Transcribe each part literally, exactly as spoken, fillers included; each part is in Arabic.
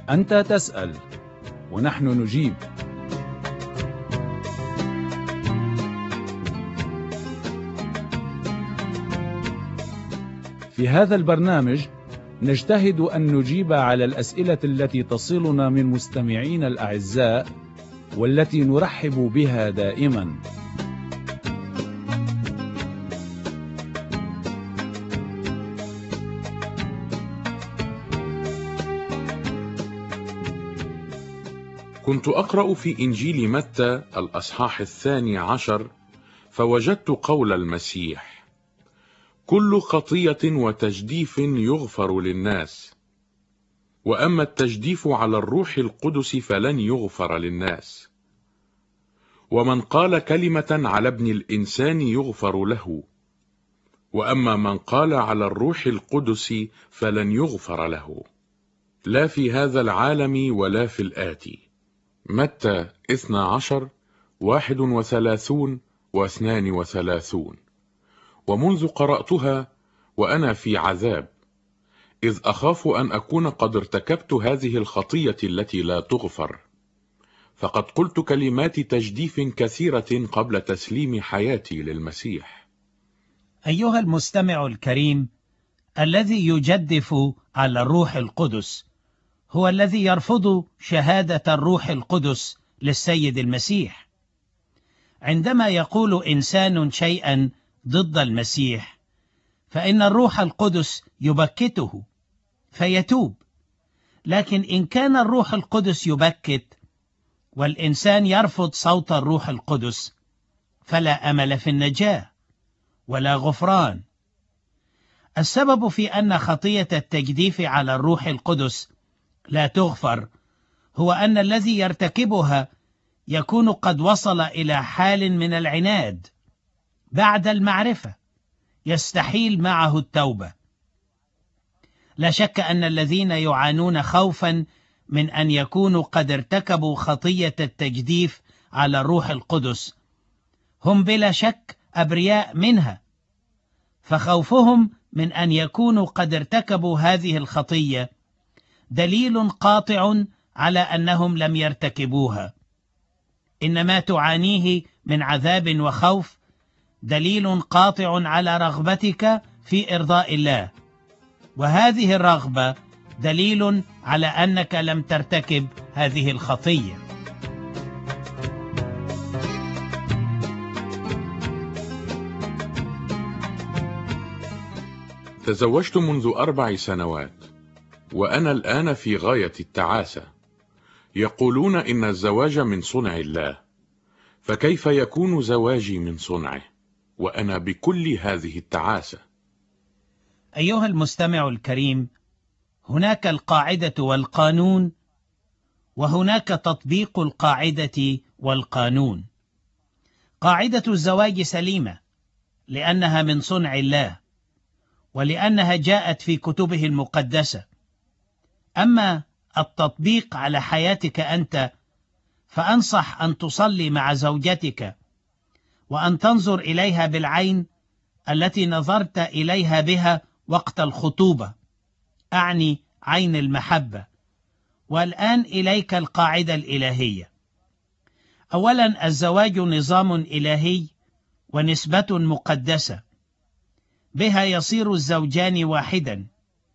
أنت تسأل ونحن نجيب. في هذا البرنامج نجتهد أن نجيب على الأسئلة التي تصلنا من مستمعين الأعزاء والتي نرحب بها دائما. كنت أقرأ في إنجيل متى الأصحاح الثاني عشر، فوجدت قول المسيح: كل خطية وتجديف يغفر للناس، وأما التجديف على الروح القدس فلن يغفر للناس. ومن قال كلمة على ابن الإنسان يغفر له، وأما من قال على الروح القدس فلن يغفر له، لا في هذا العالم ولا في الآتي. متى اثنى عشر واحد وثلاثون واثنان وثلاثون. ومنذ قرأتها وأنا في عذاب، إذ أخاف أن أكون قد ارتكبت هذه الخطية التي لا تغفر، فقد قلت كلمات تجديف كثيرة قبل تسليم حياتي للمسيح. أيها المستمع الكريم، الذي يجدف على الروح القدس هو الذي يرفض شهادة الروح القدس للسيد المسيح. عندما يقول إنسان شيئا ضد المسيح فإن الروح القدس يبكته فيتوب، لكن إن كان الروح القدس يبكت والإنسان يرفض صوت الروح القدس فلا أمل في النجاة ولا غفران. السبب في أن خطية التجديف على الروح القدس لا تغفر هو أن الذي يرتكبها يكون قد وصل إلى حال من العناد بعد المعرفة يستحيل معه التوبة. لا شك أن الذين يعانون خوفا من أن يكونوا قد ارتكبوا خطية التجديف على الروح القدس هم بلا شك أبرياء منها، فخوفهم من أن يكونوا قد ارتكبوا هذه الخطية دليل قاطع على أنهم لم يرتكبوها. إنما تعانيه من عذاب وخوف دليل قاطع على رغبتك في إرضاء الله، وهذه الرغبة دليل على أنك لم ترتكب هذه الخطية. تزوجت منذ أربع سنوات وأنا الآن في غاية التعاسة. يقولون إن الزواج من صنع الله، فكيف يكون زواجي من صنعه وأنا بكل هذه التعاسة؟ أيها المستمع الكريم، هناك القاعدة والقانون، وهناك تطبيق القاعدة والقانون. قاعدة الزواج سليمة لأنها من صنع الله ولأنها جاءت في كتبه المقدسة. أما التطبيق على حياتك أنت فأنصح أن تصلي مع زوجتك وأن تنظر إليها بالعين التي نظرت إليها بها وقت الخطوبة، أعني عين المحبة. والآن إليك القاعدة الإلهية. أولا، الزواج نظام إلهي ونسبة مقدسة، بها يصير الزوجان واحدا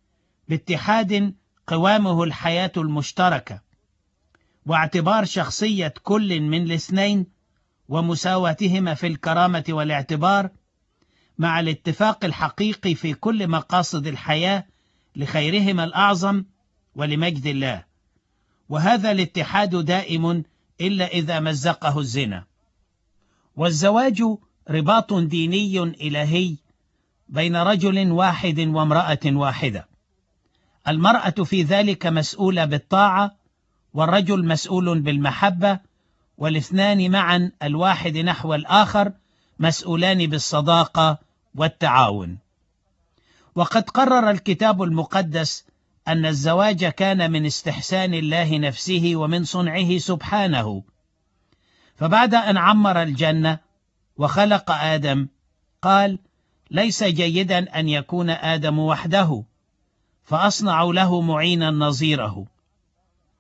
باتحاد قوامه الحياة المشتركة، واعتبار شخصية كل من الاثنين ومساواتهما في الكرامة والاعتبار، مع الاتفاق الحقيقي في كل مقاصد الحياة لخيرهما الأعظم ولمجد الله. وهذا الاتحاد دائم إلا إذا مزقه الزنا. والزواج رباط ديني إلهي بين رجل واحد وامرأة واحدة. المرأة في ذلك مسؤولة بالطاعة، والرجل مسؤول بالمحبة، والاثنان معا الواحد نحو الآخر مسؤولان بالصداقة والتعاون. وقد قرر الكتاب المقدس أن الزواج كان من استحسان الله نفسه ومن صنعه سبحانه. فبعد أن عمر الجنة وخلق آدم قال: ليس جيدا أن يكون آدم وحده، فأصنع له معينا نظيره.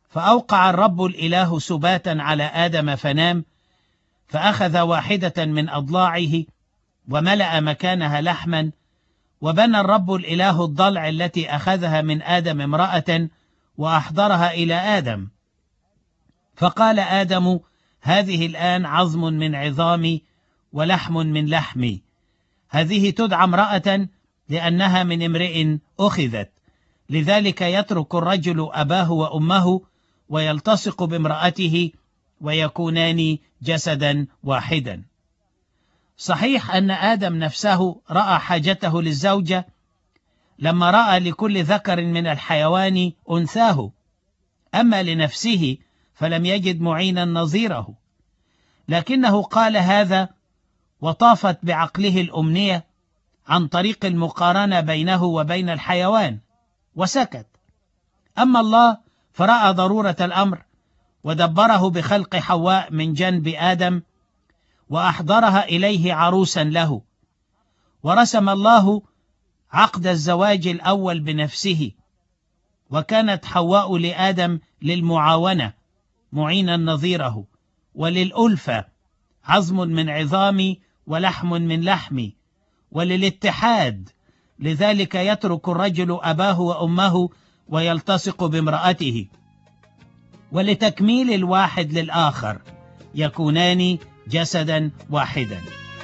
فأوقع الرب الإله سباتا على آدم فنام، فأخذ واحدة من أضلاعه وملأ مكانها لحما، وبنى الرب الإله الضلع التي أخذها من آدم امرأة وأحضرها إلى آدم. فقال آدم: هذه الآن عظم من عظامي ولحم من لحمي، هذه تدعى امرأة لأنها من امرئ أخذت، لذلك يترك الرجل أباه وأمه ويلتصق بامرأته ويكونان جسدا واحدا. صحيح أن آدم نفسه رأى حاجته للزوجة لما رأى لكل ذكر من الحيوان أنثاه، أما لنفسه فلم يجد معينا نظيره، لكنه قال هذا وطافت بعقله الأمنية عن طريق المقارنة بينه وبين الحيوان وسكت. أما الله فرأى ضرورة الأمر ودبره بخلق حواء من جنب آدم وأحضرها إليه عروسا له، ورسم الله عقد الزواج الأول بنفسه، وكانت حواء لآدم للمعاونة معينا نظيره، وللألفة عظم من عظامي ولحم من لحمي، وللاتحاد لذلك يترك الرجل أباه وأمه ويلتصق بامرأته، ولتكميل الواحد للآخر يكونان جسدا واحدا.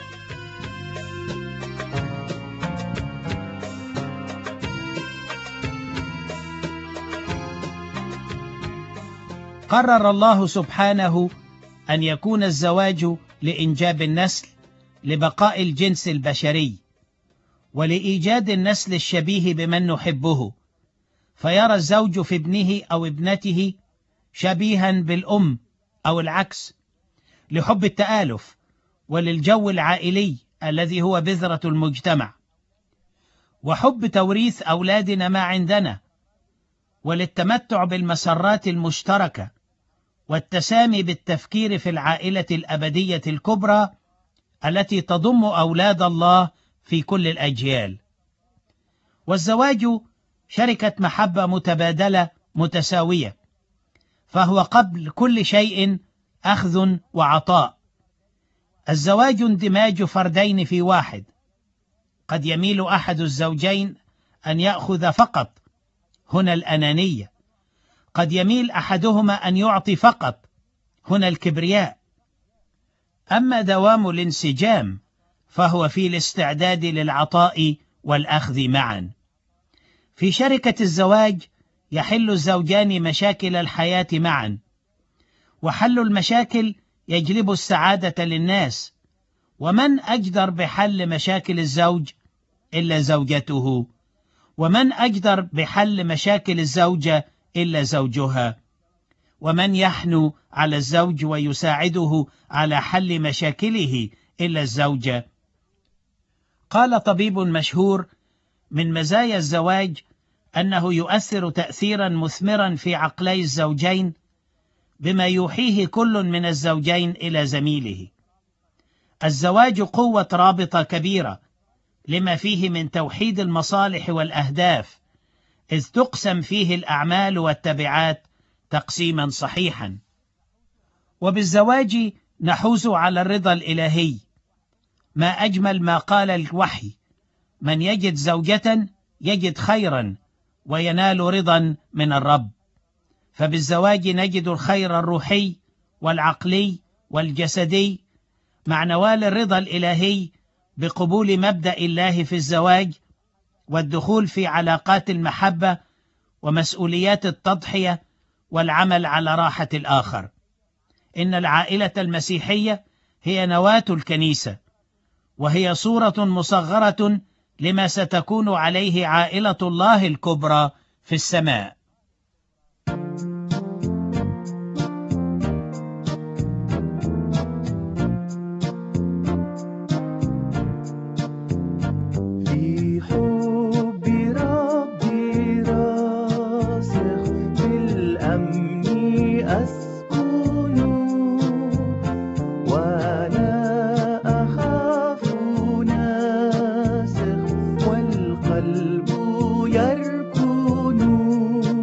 قرر الله سبحانه أن يكون الزواج لإنجاب النسل لبقاء الجنس البشري ولإيجاد النسل الشبيه بمن نحبه، فيرى الزوج في ابنه أو ابنته شبيها بالأم أو العكس، لحب التآلف وللجو العائلي الذي هو بذرة المجتمع، وحب توريث أولادنا ما عندنا، وللتمتع بالمسرات المشتركة والتسامي بالتفكير في العائلة الأبدية الكبرى التي تضم أولاد الله في كل الأجيال. والزواج شركة محبة متبادلة متساوية، فهو قبل كل شيء أخذ وعطاء. الزواج اندماج فردين في واحد، قد يميل أحد الزوجين أن يأخذ فقط، هنا الأنانية، قد يميل أحدهما أن يعطي فقط، هنا الكبرياء. أما دوام الانسجام فهو في الاستعداد للعطاء والأخذ معا. في شركة الزواج يحل الزوجان مشاكل الحياة معا، وحل المشاكل يجلب السعادة للناس، ومن أجدر بحل مشاكل الزوج إلا زوجته، ومن أجدر بحل مشاكل الزوجة إلا زوجها، ومن يحنو على الزوج ويساعده على حل مشاكله إلا الزوجة. قال طبيب مشهور: من مزايا الزواج أنه يؤثر تأثيرا مثمرا في عقلي الزوجين بما يوحيه كل من الزوجين إلى زميله. الزواج قوة رابطة كبيرة لما فيه من توحيد المصالح والأهداف، إذ تقسم فيه الأعمال والتبعات تقسيما صحيحا. وبالزواج نحوز على الرضا الإلهي. ما أجمل ما قال الوحي: من يجد زوجة يجد خيرا وينال رضا من الرب. فبالزواج نجد الخير الروحي والعقلي والجسدي مع نوال الرضا الإلهي بقبول مبدأ الله في الزواج والدخول في علاقات المحبة ومسؤوليات التضحية والعمل على راحة الآخر. إن العائلة المسيحية هي نواة الكنيسة، وهي صورة مصغرة لما ستكون عليه عائلة الله الكبرى في السماء. والقلب يركن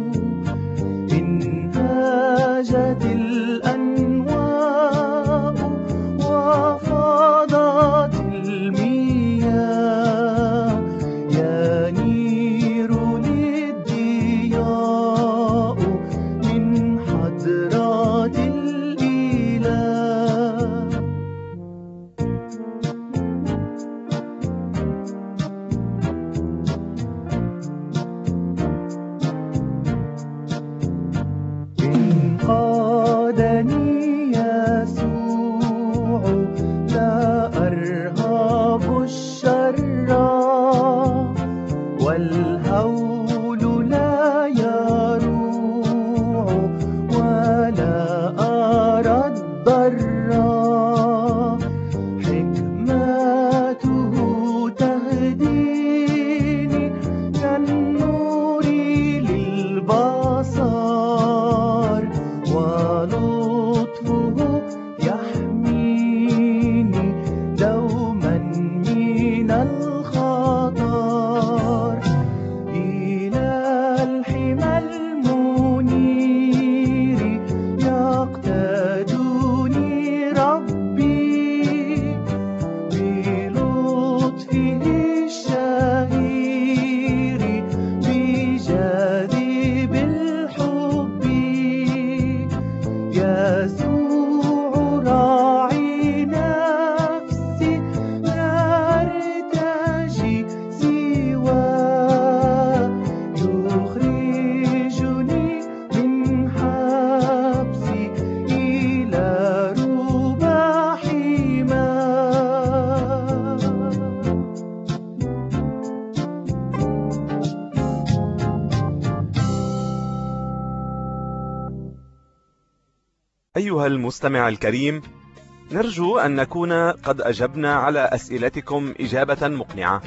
أيها المستمع الكريم، نرجو أن نكون قد أجبنا على أسئلتكم إجابة مقنعة،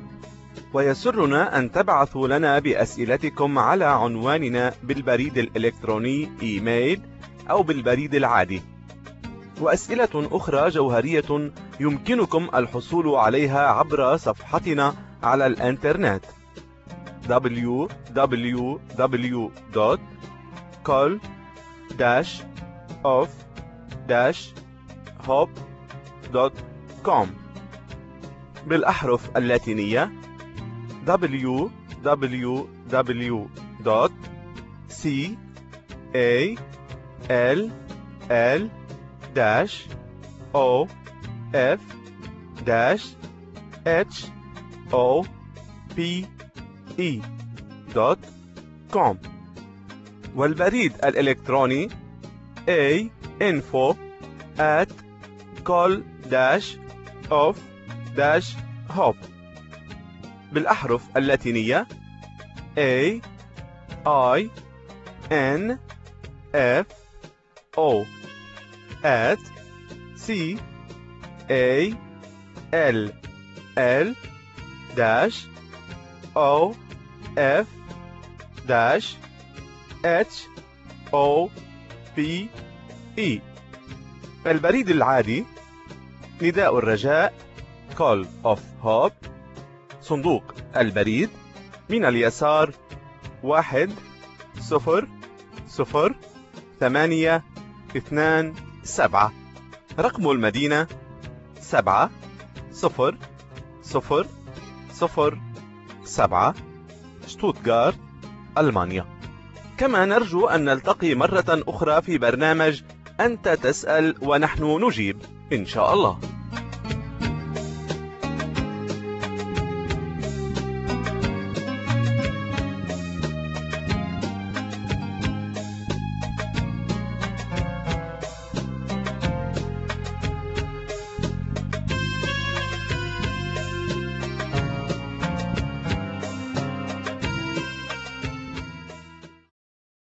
ويسرنا أن تبعثوا لنا بأسئلتكم على عنواننا بالبريد الإلكتروني إيميل أو بالبريد العادي. وأسئلة أخرى جوهرية يمكنكم الحصول عليها عبر صفحتنا على الإنترنت دبليو دبليو دبليو دوت كول داش اوف داش هوب دوت كوم بالأحرف اللاتينية دبليو دبليو دبليو دوت سي إيه إل إل داش أو إف داش إتش أو بي إي دوت كوم، والبريد الإلكتروني A info at call dash of dash hop بالأحرف اللاتينية A I N F O at C A L L dash O F dash H O P E. البريد العادي نداء الرجاء Call of Hope، صندوق البريد من اليسار واحد صفر صفر ثمانية اثنان سبعة، رقم المدينة سبعة صفر صفر صفر سبعة، شتوتغارت، ألمانيا. كما نرجو أن نلتقي مرة أخرى في برنامج أنت تسأل ونحن نجيب إن شاء الله.